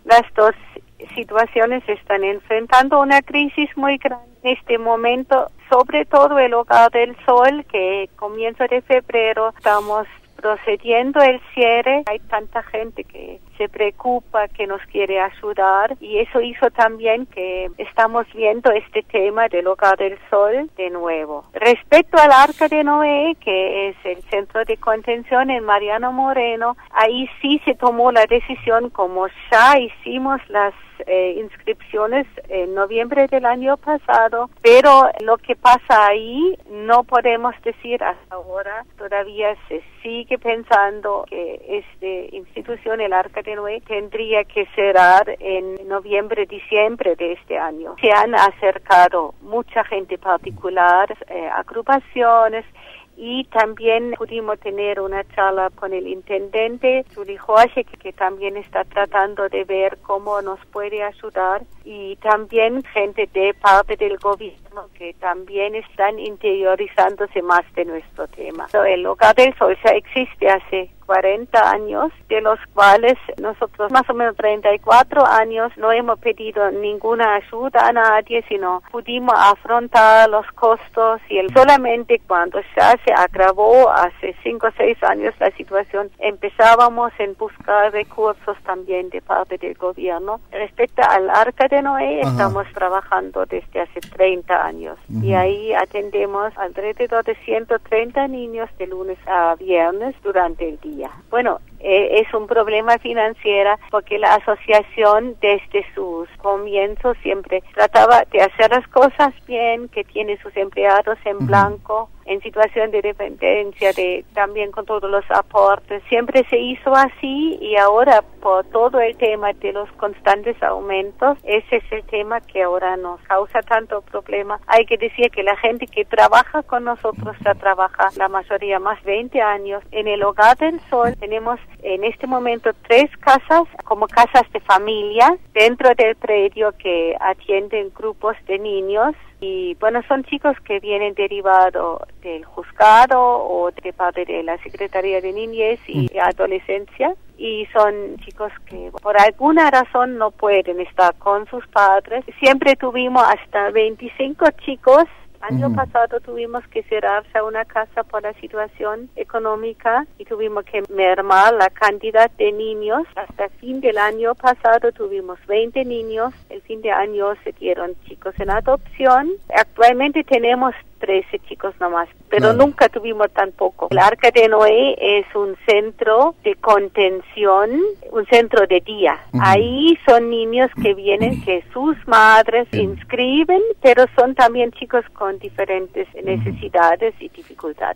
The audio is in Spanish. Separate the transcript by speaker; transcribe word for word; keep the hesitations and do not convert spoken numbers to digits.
Speaker 1: Las dos situaciones están enfrentando una crisis muy grande en este momento, sobre todo el Hogar del Sol, que comienzo de febrero estamos procediendo el cierre. Hay tanta gente que se preocupa, que nos quiere ayudar, y eso hizo también que estamos viendo este tema del Hogar del Sol de nuevo. Respecto al Arca de Noé, que es el centro de contención en Mariano Moreno, ahí sí se tomó la decisión, como ya hicimos las Eh, inscripciones en noviembre del año pasado, pero lo que pasa ahí no podemos decir hasta ahora. Todavía se sigue pensando que esta institución, el Arca de Noé, tendría que cerrar en noviembre, diciembre de este año. Se han acercado mucha gente particular, eh, agrupaciones, y también pudimos tener una charla con el intendente, Juli Jorge, que, que también está tratando de ver cómo nos puede ayudar, y también gente de parte del gobierno que también están interiorizándose más de nuestro tema. El Hogar del Sol ya existe hace cuarenta años, de los cuales nosotros más o menos treinta y cuatro años no hemos pedido ninguna ayuda a nadie, sino pudimos afrontar los costos, y el, solamente cuando ya se agravó hace cinco o seis años la situación, empezábamos en buscar recursos también de parte del gobierno. Respecto al Arca de Noé, Ajá. estamos trabajando desde hace treinta años, uh-huh. y ahí atendemos alrededor de ciento treinta niños de lunes a viernes durante el día. Bueno, eh, es un problema financiero porque la asociación desde sus comienzos siempre trataba de hacer las cosas bien, que tiene sus empleados en uh-huh. blanco, en situación de dependencia, de también con todos los aportes. Siempre se hizo así, y ahora por todo el tema de los constantes aumentos, ese es el tema que ahora nos causa tanto problema. Hay que decir que la gente que trabaja con nosotros ya trabaja la mayoría más de veinte años. En el Hogar del Sol tenemos en este momento tres casas como casas de familia dentro del predio que atienden grupos de niños. Y bueno, son chicos que vienen derivados del juzgado o de parte de la Secretaría de Niñez y mm. Adolescencia, y son chicos que por alguna razón no pueden estar con sus padres. Siempre tuvimos hasta veinticinco chicos. Año uh-huh. pasado tuvimos que cerrar ya una casa por la situación económica y tuvimos que mermar la cantidad de niños. Hasta el fin del año pasado tuvimos veinte niños. El fin de año se dieron chicos en adopción. Actualmente tenemos trece chicos nomás, pero claro. nunca tuvimos tan poco. El Arca de Noé es un centro de contención, un centro de día. Uh-huh. Ahí son niños que vienen, que sus madres uh-huh. inscriben, pero son también chicos con diferentes necesidades uh-huh. y dificultades.